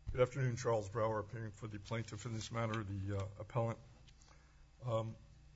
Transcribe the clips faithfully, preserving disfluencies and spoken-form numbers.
Good afternoon, Charles Brower, appearing for the plaintiff in this matter, the uh, appellant. Um,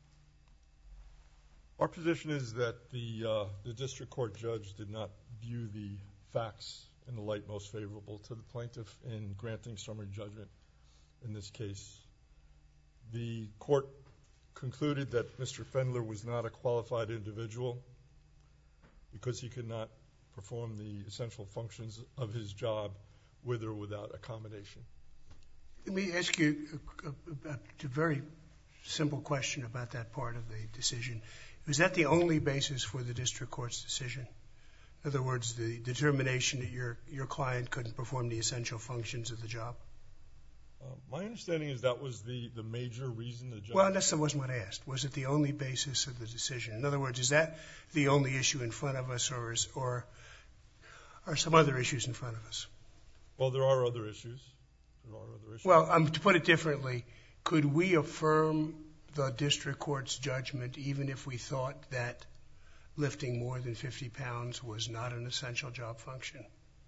our position is that the, uh, the district court judge did not view the facts in the light most favorable to the plaintiff in granting summary judgment in this case. The court concluded that Mister Fendler was not a qualified individual because he could not perform the essential functions of his job with or without accommodation. Let me ask you a, a, a very simple question about that part of the decision. Was that the only basis for the district court's decision? In other words, the determination that your, your client couldn't perform the essential functions of the job? Uh, my understanding is that was the, the major reason the judge... Well, that wasn't what I asked. Was it the only basis of the decision? In other words, is that the only issue in front of us, or is, or are some other issues in front of us? Well, there are other issues. There are other issues. Well, um, to put it differently, could we affirm the district court's judgment even if we thought that lifting more than fifty pounds was not an essential job function?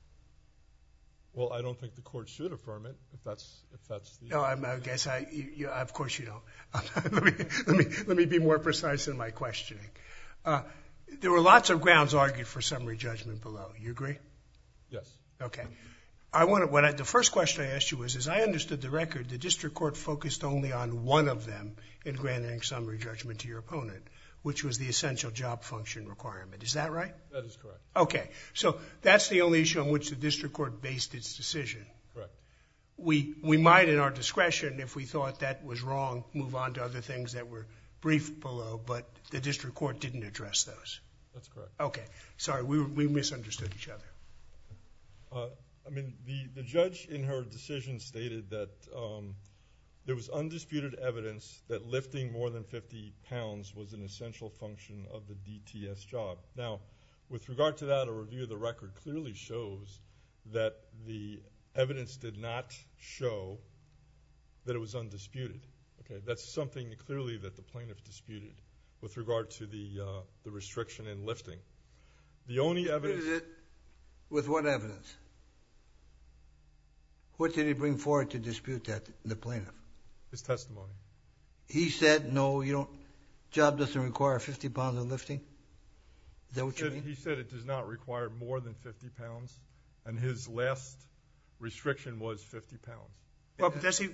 Well, I don't think the court should affirm it if that's if that's the. No, I'm, I guess I. You, you, of course, you don't. let me let me let me be more precise in my questioning. Uh, there were lots of grounds argued for summary judgment below. You agree? Yes. Okay. I want to, what I, the first question I asked you was, as I understood the record, the district court focused only on one of them in granting summary judgment to your opponent, which was the essential job function requirement. Is that right? That is correct. Okay. So that's the only issue on which the district court based its decision. Correct. We, we might, in our discretion, if we thought that was wrong, move on to other things that were briefed below, but the district court didn't address those. That's correct. Okay. Sorry, we, we misunderstood each other. Uh, I mean, the, the judge in her decision stated that um, there was undisputed evidence that lifting more than fifty pounds was an essential function of the D T S job. Now, with regard to that, a review of the record clearly shows that the evidence did not show that it was undisputed. Okay, that's something clearly that the plaintiff disputed with regard to the uh, the restriction in lifting. The only evidence. Is it, with what evidence? What did he bring forward to dispute that, the plaintiff? His testimony. He said, no, you don't, job doesn't require fifty pounds of lifting? Is that what you mean? He said it does not require more than fifty pounds, and his last restriction was fifty pounds. Well, but does he,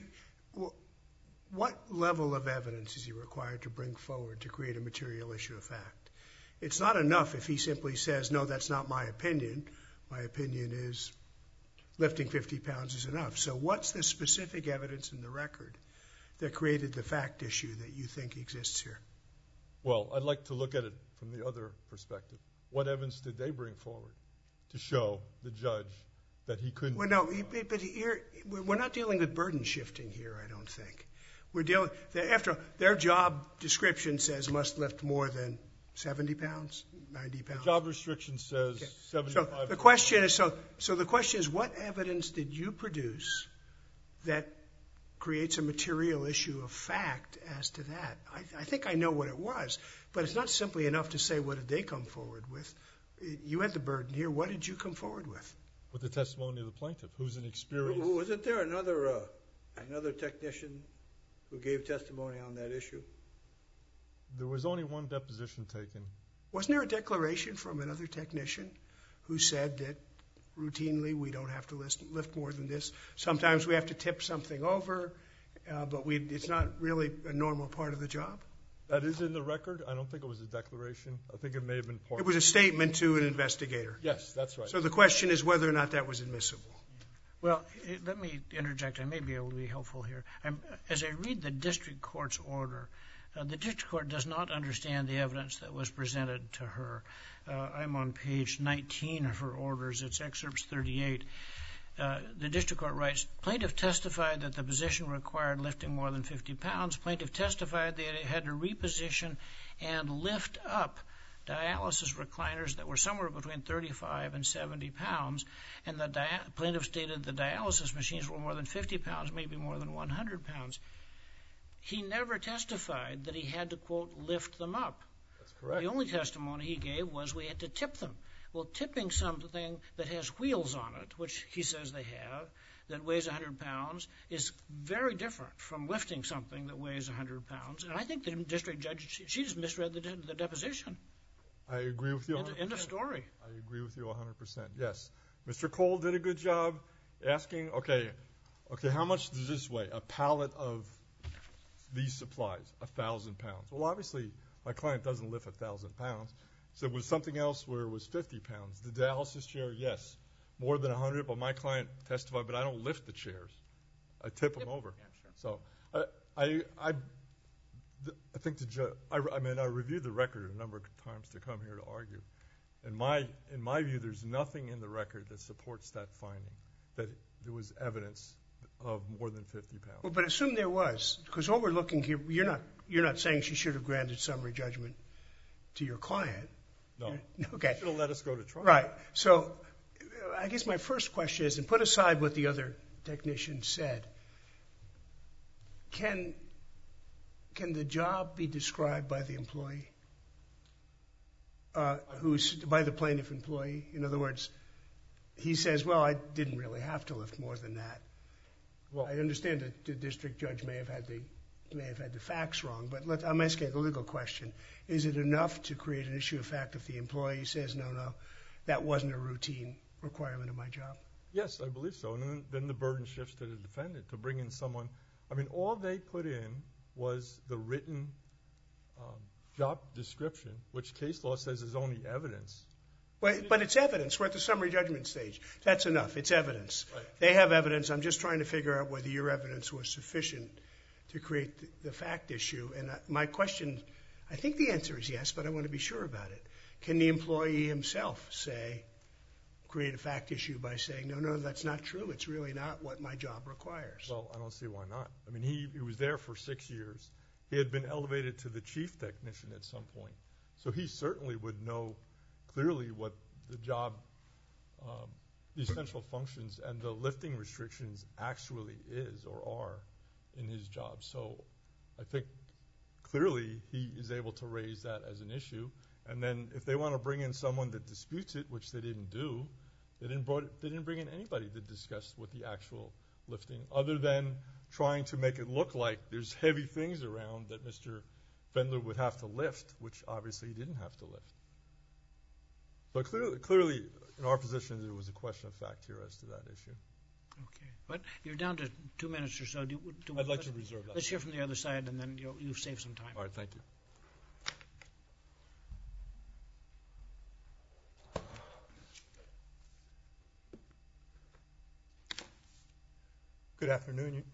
what level of evidence is he required to bring forward to create a material issue of fact? It's not enough if he simply says, no, that's not my opinion. My opinion is lifting fifty pounds is enough. So what's the specific evidence in the record that created the fact issue that you think exists here? Well, I'd like to look at it from the other perspective. What evidence did they bring forward to show the judge that he couldn't? Well, no, but here, we're not dealing with burden shifting here, I don't think. We're dealing, after their job description says must lift more than seventy pounds, ninety pounds. The job restriction says okay. seventy-five. So the question is, so, so the question is, what evidence did you produce that creates a material issue of fact as to that? I, I think I know what it was, but it's not simply enough to say what did they come forward with. You had the burden here. What did you come forward with? With the testimony of the plaintiff, who's an experienced. Wasn't there another uh, another technician who gave testimony on that issue? There was only one deposition taken. Wasn't there a declaration from another technician who said that routinely we don't have to list, lift more than this? Sometimes we have to tip something over, uh, but we, it's not really a normal part of the job? That is in the record. I don't think it was a declaration. I think it may have been part It was a statement to an investigator. Yes, that's right. So the question is whether or not that was admissible. Well, it, let me interject. I may be able to be helpful here. I'm, as I read the district court's order, Uh, the district court does not understand the evidence that was presented to her. Uh, I'm on page nineteen of her orders. It's excerpts thirty-eight. Uh, the district court writes, plaintiff testified that the position required lifting more than fifty pounds. Plaintiff testified that it had to reposition and lift up dialysis recliners that were somewhere between thirty-five and seventy pounds. And the dia- plaintiff stated the dialysis machines were more than fifty pounds, maybe more than one hundred pounds. He never testified that he had to, quote, lift them up. That's correct. The only testimony he gave was we had to tip them. Well, tipping something that has wheels on it, which he says they have, that weighs one hundred pounds is very different from lifting something that weighs one hundred pounds. And I think the district judge, she, she just misread the, de- the deposition. I agree with you one hundred percent. End of story. I agree with you one hundred percent, yes. Mister Cole did a good job asking, okay, okay, how much does this weigh? A pallet of these supplies, a thousand pounds. Well, obviously, my client doesn't lift a thousand pounds. So it was something else where it was fifty pounds. The dialysis chair, yes, more than one hundred, but my client testified, but I don't lift the chairs. I tip them over. Yeah, sure. So I, I, I, I think the judge, I, I mean, I reviewed the record a number of times to come here to argue. In my, in my view, there's nothing in the record that supports that finding, that there was evidence of more than fifty pounds. Well, but assume there was, because all we're looking here, you're not, you're not saying she should have granted summary judgment to your client. No. Okay. Should have let us go to trial. Right. So I guess my first question is, and put aside what the other technician said, can, can the job be described by the employee? Uh, who's by the plaintiff employee? In other words, he says, well, I didn't really have to lift more than that. Well, I understand that the district judge may have had the may have had the facts wrong, but let, I'm asking a legal question. Is it enough to create an issue of fact if the employee says, no, no, that wasn't a routine requirement of my job? yes, I believe so. And then, then the burden shifts to the defendant to bring in someone. I mean, all they put in was the written um, job description, which case law says is only evidence. Well, but it's evidence. We're at the summary judgment stage. That's enough. It's evidence. Right. They have evidence. I'm just trying to figure out whether your evidence was sufficient to create the, the fact issue. And I, my question, I think the answer is yes, but I want to be sure about it. Can the employee himself say, create a fact issue by saying, no, no, that's not true. It's really not what my job requires. Well, I don't see why not. I mean, he, he was there for six years. He had been elevated to the chief technician at some point. So he certainly would know clearly what the job, um, the essential functions and the lifting restrictions actually is or are in his job. So I think clearly he is able to raise that as an issue. And then if they want to bring in someone that disputes it, which they didn't do, they didn't, brought, they didn't bring in anybody to discuss what the actual lifting, other than trying to make it look like there's heavy things around that Mister Fendler would have to lift, which obviously he didn't have to lift. But clearly, clearly, in our position, there was a question of fact here as to that issue. Okay. But you're down to two minutes or so. Do, do, I'd like to reserve that. Let's hear from the other side, and then you'll, you've saved some time. All right, thank you. Good afternoon,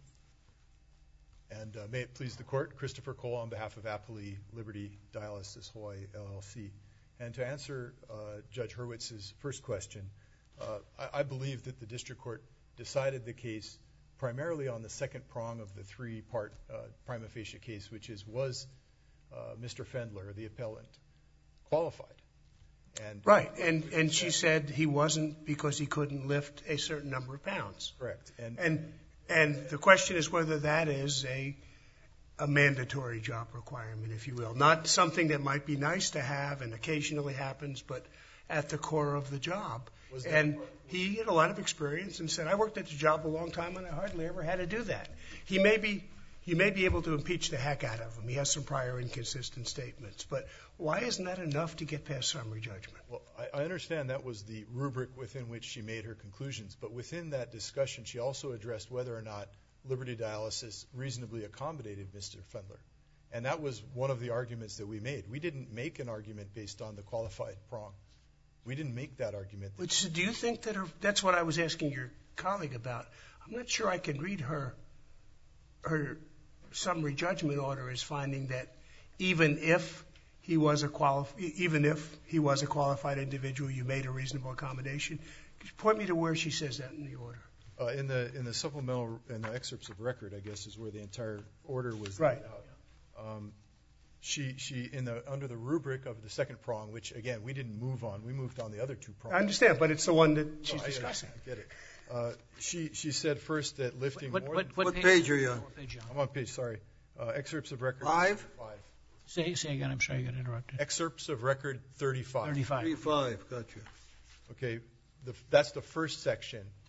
and uh, may it please the Court, Christopher Cole on behalf of Appley Liberty Dialysis Hawaii, L L C. And to answer uh, Judge Hurwitz's first question, uh, I, I believe that the District Court decided the case primarily on the second prong of the three-part uh, prima facie case, which is, was uh, Mister Fendler, the appellant, qualified? And Right, and, and she said he wasn't because he couldn't lift a certain number of pounds. Correct. And, And and the question is whether that is a a mandatory job requirement, if you will, not something that might be nice to have and occasionally happens, but at the core of the job. And he had a lot of experience and said, I worked at the job a long time and I hardly ever had to do that. He may be you may be able to impeach the heck out of him. He has some prior inconsistent statements. But why isn't that enough to get past summary judgment? Well, I, I understand that was the rubric within which she made her conclusions, but within that discussion, she also addressed whether or not Liberty Dialysis reasonably accommodated Mister Fendler. And that was one of the arguments that we made. We didn't make an argument based on the qualified prong. We didn't make that argument. Which, do you think that her, that's what I was asking your colleague about. I'm not sure I can read her her summary judgment order as finding that even if he was a quali- even if he was a qualified individual, you made a reasonable accommodation. Could you point me to where she says that in the order? Uh, in the in the supplemental in the excerpts of record, I guess, is where the entire order was Right. laid out. Um, she she in the under the rubric of the second prong, which again we didn't move on. We moved on the other two prongs. I understand, but it's the one that she's No, I- discussing. I get it. Uh, she she said first that lifting What, more. what, than, what, What page, page are you on? what page you on? I'm on page sorry. Uh, excerpts of record Five? Five. Say, say again. I'm sorry, you got interrupted. Excerpts of record thirty-five. thirty-five. Three five, gotcha. Okay, the, that's the first section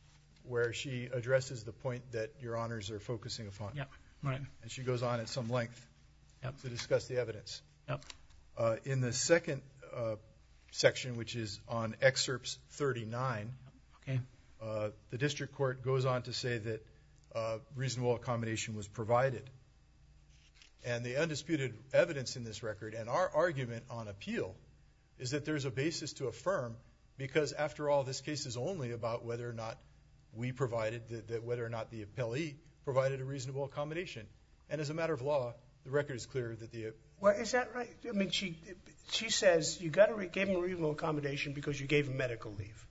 where she addresses the point that Your Honors are focusing upon. Yep, right. And she goes on at some length Yep. to discuss the evidence. Yep. Uh, in the second uh, section, which is on excerpts thirty-nine, Okay. uh, the district court goes on to say that uh, reasonable accommodation was provided. And the undisputed evidence in this record, and our argument on appeal, is that there's a basis to affirm, because after all, this case is only about whether or not we provided, that, that whether or not the appellee provided a reasonable accommodation. And as a matter of law, the record is clear that the... Well, is that right? I mean, she she says you got to re- gave him a reasonable accommodation because you gave him medical leave.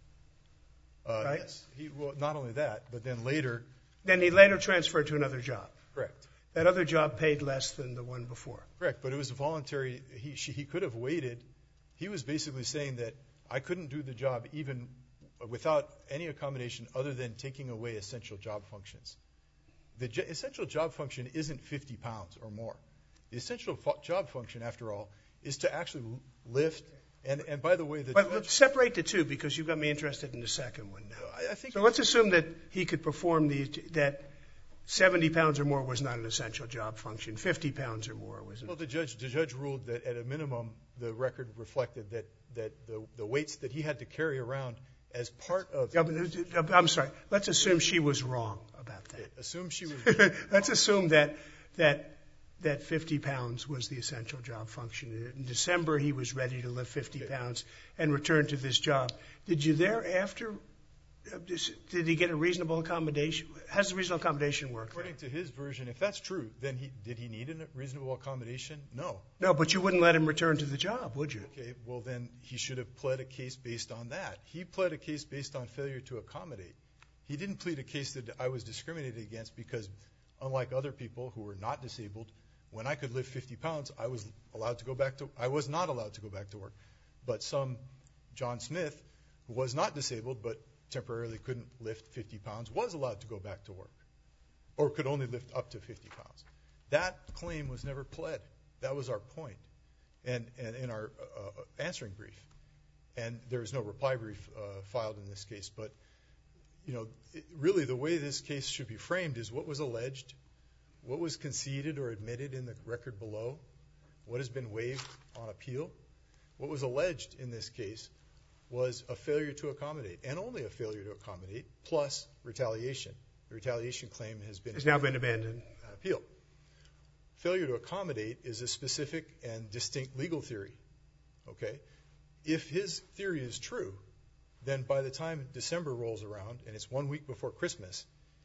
Uh, Right? Yes. He, well, not only that, but then later... Then he later transferred to another job. Correct. That other job paid less than the one before. Correct, but it was voluntary. He, she, he could have waited. He was basically saying that I couldn't do the job even without any accommodation other than taking away essential job functions. The j- essential job function isn't fifty pounds or more. The essential fu- job function, after all, is to actually lift. And, and by the way, the But judge, separate the two, because you've got me interested in the second one now. I, I think So let's assume that he could perform the, that seventy pounds or more was not an essential job function. fifty pounds or more was. well, the judge the judge ruled that at a minimum the record reflected that that the, the weights that he had to carry around as part of. Yeah, but, I'm sorry. Let's assume she was wrong about that. Assume she was. Let's assume that that that fifty pounds was the essential job function. In December, he was ready to lift fifty pounds and return to this job. Did you thereafter? uh, dis- Did he get a reasonable accommodation? How does the reasonable accommodation work? According to his version, if that's true, then he did he need a reasonable accommodation? No. No, but you wouldn't let him return to the job, would you? Okay, well then he should have pled a case based on that. He pled a case based on failure to accommodate. He didn't plead a case that I was discriminated against because, unlike other people who were not disabled, when I could lift fifty pounds, I was allowed to go back to. I was not allowed to go back to work. But some John Smith, who was not disabled but temporarily couldn't lift fifty pounds, was allowed to go back to work, or could only lift up to fifty pounds. That claim was never pled. That was our point, and, and in our uh, answering brief. And there is no reply brief uh, filed in this case. But, you know, it, really the way this case should be framed is what was alleged, what was conceded or admitted in the record below, what has been waived on appeal. What was alleged in this case was a failure to accommodate, and only a failure to accommodate, plus retaliation. The retaliation claim has been It's now been abandoned. on appeal. Failure to accommodate is a specific and distinct legal theory. Okay? If his theory is true, then by the time December rolls around, and it's one week before Christmas,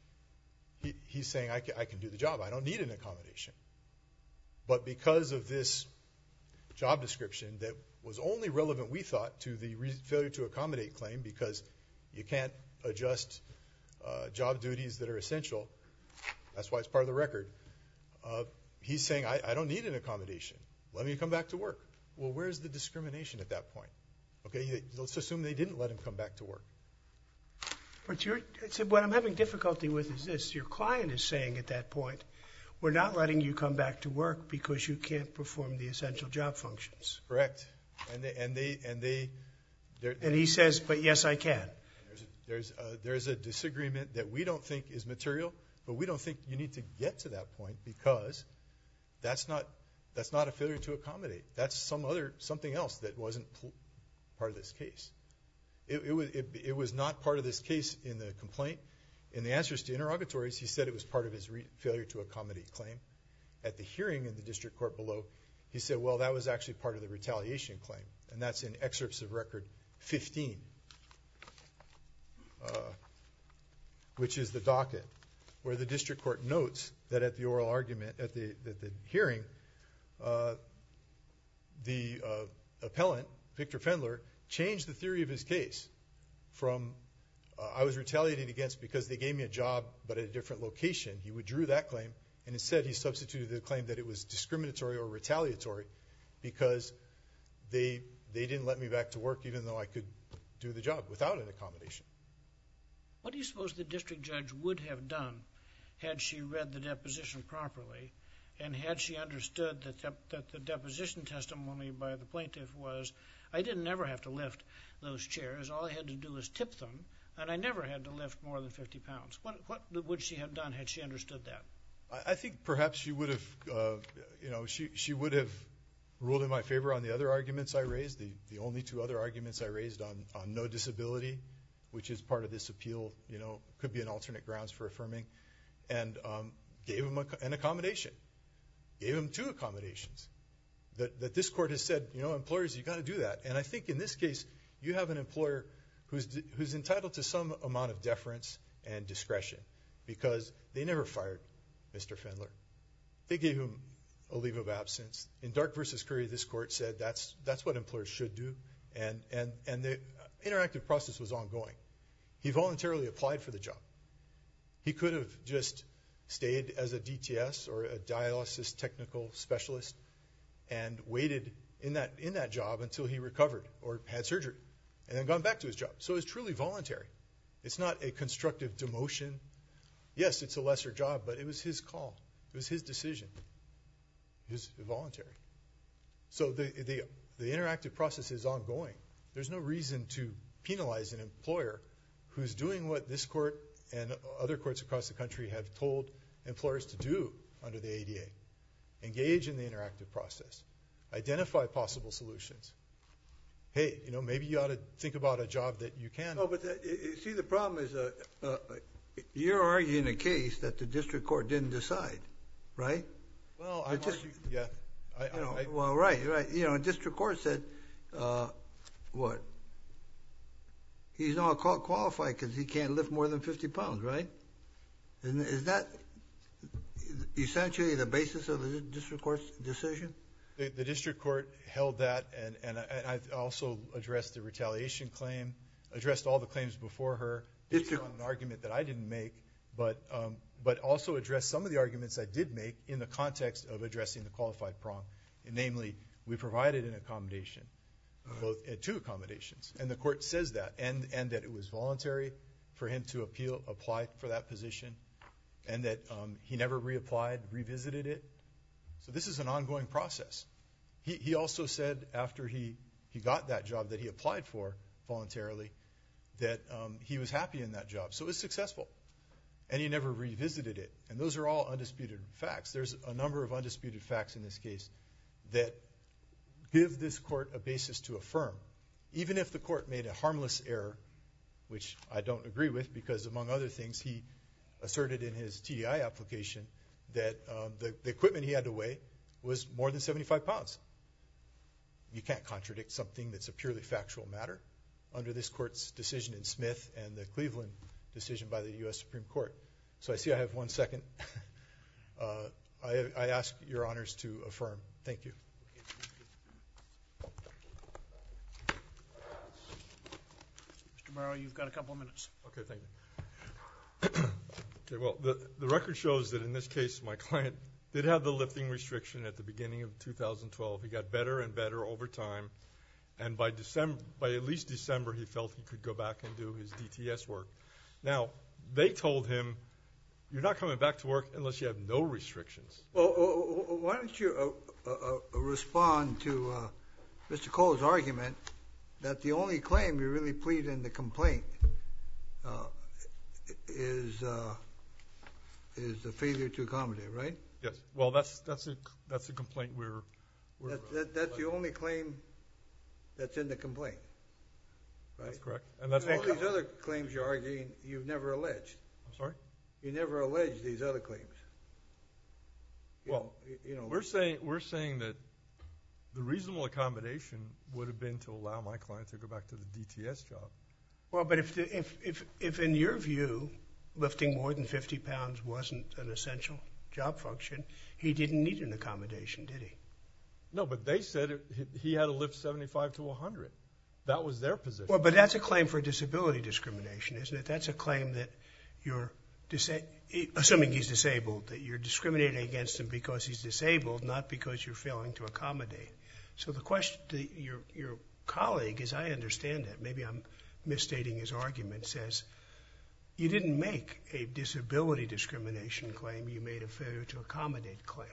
he, he's saying, I can, I can do the job. I don't need an accommodation. But because of this job description that was only relevant, we thought, to the re- failure to accommodate claim, because you can't adjust uh, job duties that are essential. That's why it's part of the record. Uh, he's saying, I, I don't need an accommodation. Let me come back to work. Well, where's the discrimination at that point? Okay, let's assume they didn't let him come back to work. But you're, it's, what I'm having difficulty with is this. Your client is saying at that point, we're not letting you come back to work because you can't perform the essential job functions. Correct. And they, and they, and they, And he says, but yes, I can. There's a, there's a, there's a disagreement that we don't think is material, but we don't think you need to get to that point, because that's not that's not a failure to accommodate. That's some other something else that wasn't pl- part of this case. It, it was it, it was not part of this case in the complaint. In the answers to interrogatories, he said it was part of his re- failure to accommodate claim. At the hearing in the district court below, he said, well, that was actually part of the retaliation claim, and that's in excerpts of record fifteen, uh, which is the docket, where the district court notes that at the oral argument, at the, at the hearing, uh, the uh, appellant, Victor Fendler, changed the theory of his case from uh, I was retaliated against because they gave me a job but at a different location. He withdrew that claim, and instead he substituted the claim that it was discriminatory or retaliatory because they they didn't let me back to work even though I could do the job without an accommodation. What do you suppose the district judge would have done had she read the deposition properly, and had she understood that the, that the deposition testimony by the plaintiff was, I didn't ever have to lift those chairs. All I had to do was tip them. and I never had to lift more than fifty pounds. What, what would she have done had she understood that? I, I think perhaps she would have, uh, you know, she, she would have ruled in my favor on the other arguments I raised, the, the only two other arguments I raised on, on no disability, which is part of this appeal, you know, could be an alternate grounds for affirming, and um, gave him a, an accommodation, gave him two accommodations. That, that this court has said, you know, employers, you got to do that. And I think in this case, you have an employer who's who's entitled to some amount of deference and discretion, because they never fired Mister Fendler. They gave him a leave of absence. In Dark versus Curry, this court said that's that's what employers should do, and and and the interactive process was ongoing. He voluntarily applied for the job. He could have just stayed as a D T S or a dialysis technical specialist and waited in that in that job until he recovered or had surgery, and then gone back to his job. So it's truly voluntary. It's not a constructive demotion. Yes, it's a lesser job, but it was his call. It was his decision. It was voluntary. So the the, the interactive process is ongoing. There's no reason to penalize an employer who's doing what this court and other courts across the country have told employers to do under the A D A. Engage in the interactive process. Identify possible solutions. Hey, you know, maybe you ought to think about a job that you can. No, but that, you see, the problem is uh, uh, you're arguing a case that the district court didn't decide, right? Well, I just, yeah. I, you know, I, well, right, right. You know, district court said, uh, what? He's not qualified because he can't lift more than fifty pounds, right? Isn't, is that essentially the basis of the district court's decision? The, the district court held that, and, and, and I also addressed the retaliation claim, addressed all the claims before her, based on an argument that I didn't make, but um, but also addressed some of the arguments I did make in the context of addressing the qualified prong. And namely, we provided an accommodation, both uh, two accommodations, and the court says that, and and that it was voluntary for him to appeal, apply for that position, and that um, he never reapplied, revisited it. So this is an ongoing process. He he also said after he, he got that job that he applied for voluntarily that um, he was happy in that job. So it was successful. And he never revisited it. And those are all undisputed facts. There's a number of undisputed facts in this case that give this court a basis to affirm, even if the court made a harmless error, which I don't agree with because, among other things, he asserted in his T D I application that um, the, the equipment he had to weigh was more than seventy-five pounds. You can't contradict something that's a purely factual matter under this court's decision in Smith and the Cleveland decision by the U S Supreme Court. So I see I have one second. uh, I, I ask your honors to affirm. Thank you. Mister Barrow, you've got a couple of minutes. Okay, thank you. Okay, well, the, the record shows that in this case, my client did have the lifting restriction at the beginning of two thousand twelve. He got better and better over time. And by December, by at least December, he felt he could go back and do his D T S work. Now, they told him, you're not coming back to work unless you have no restrictions. Well, why don't you uh, uh, respond to uh, Mister Cole's argument that the only claim you really plead in the complaint uh, is uh, is the failure to accommodate, right? Yes. Well, that's that's a that's a complaint we're. we're that, that, that's the only claim that's in the complaint, right? That's correct. And that's all these other claims you're arguing you've never alleged. I'm sorry? You never alleged these other claims. You well, know, you know, we're saying we're saying that the reasonable accommodation would have been to allow my client to go back to the D T S job. Well, but if the, if if if in your view, lifting more than fifty pounds wasn't an essential job function, he didn't need an accommodation, did he? No, but they said it, he had to lift seventy-five to one hundred. That was their position. Well, but that's a claim for disability discrimination, isn't it? That's a claim that you're, disa- assuming he's disabled, that you're discriminating against him because he's disabled, not because you're failing to accommodate. So the question, the, your your colleague, as I understand it, maybe I'm misstating his argument, says you didn't make a disability discrimination claim, you made a failure to accommodate claim.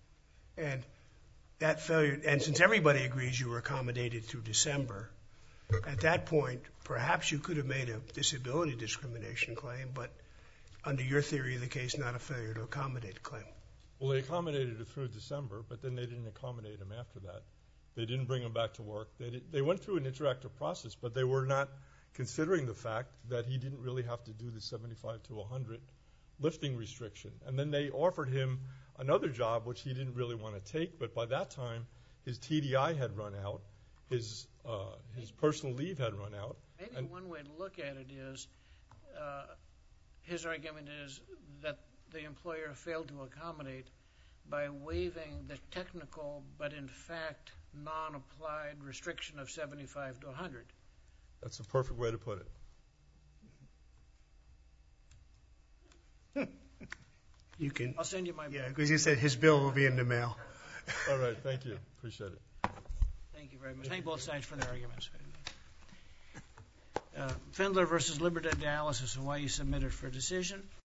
And that failure, and since everybody agrees you were accommodated through December, At that point, perhaps you could have made a disability discrimination claim, but under your theory of the case, not a failure to accommodate claim. Well, they accommodated it through December, but then they didn't accommodate him after that. They didn't bring him back to work. They, did, they went through an interactive process, but they were not considering the fact that he didn't really have to do the seventy-five to one hundred lifting restriction. And then they offered him another job, which he didn't really want to take, but by that time, his T D I had run out, his uh, his personal leave had run out. Maybe and one way to look at it is, uh, his argument is that the employer failed to accommodate by waiving the technical, but in fact non-applied restriction of seventy-five to one hundred. That's a perfect way to put it. You can. I'll send you my Yeah, because you said his bill will be in the mail. All right, thank you. Appreciate it. Thank you very much. Thank both sides for their arguments. Uh, Fendler versus Liberty Dialysis Hawaii submitted for decision.